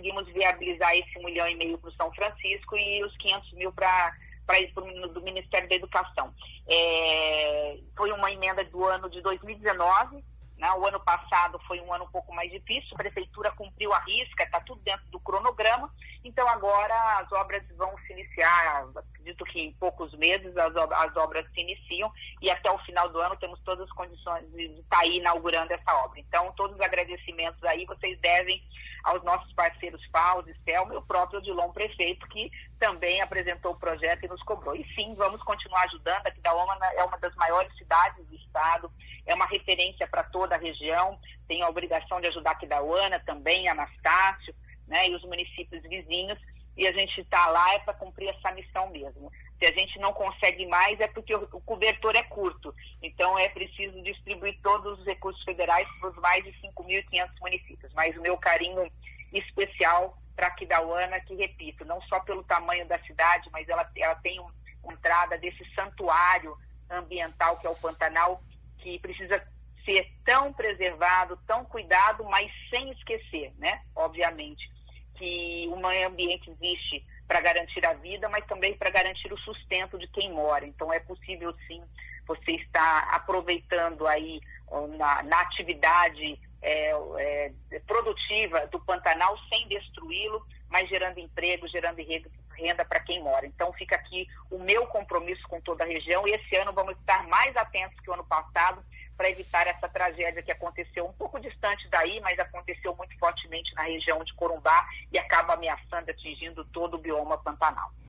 conseguimos viabilizar esse 1,5 milhão para o São Francisco e os 500 mil do Ministério da Educação. Foi uma emenda do ano de 2019, né? O ano passado foi um ano um pouco mais difícil, a Prefeitura cumpriu a risca, está tudo dentro do cronograma, então agora as obras vão se iniciar, acredito que em poucos meses as obras se iniciam e até o final do ano temos todas as condições de estar aí inaugurando essa obra. Então, todos os agradecimentos aí vocês devem aos nossos parceiros FAUS, Selma e o próprio Odilon Prefeito, que também apresentou o projeto e nos cobrou. E sim, vamos continuar ajudando. Aquidauana é uma das maiores cidades do estado, é uma referência para toda a região, tem a obrigação de ajudar Aquidauana também, Anastácio, né, e os municípios vizinhos, e a gente está lá para cumprir essa missão mesmo. Se a gente não consegue mais é porque o cobertor é curto, então é preciso distribuir todos os recursos federais para os mais de 5.500 municípios, mas o meu carinho especial para Aquidauana, que repito, não só pelo tamanho da cidade, mas ela tem uma entrada desse santuário ambiental que é o Pantanal, que precisa ser tão preservado, tão cuidado, mas sem esquecer, né? Obviamente, que o meio ambiente existe para garantir a vida, mas também para garantir o sustento de quem mora. Então, é possível, sim, você estar aproveitando aí na atividade produtiva do Pantanal sem destruí-lo, mas gerando emprego, gerando renda para quem mora. Então, fica aqui o meu compromisso com toda a região e esse ano vamos estar mais atentos que o ano passado para evitar essa tragédia que aconteceu um pouco distante daí, mas aconteceu muito fortemente na região de Corumbá e acaba ameaçando, atingindo todo o bioma Pantanal.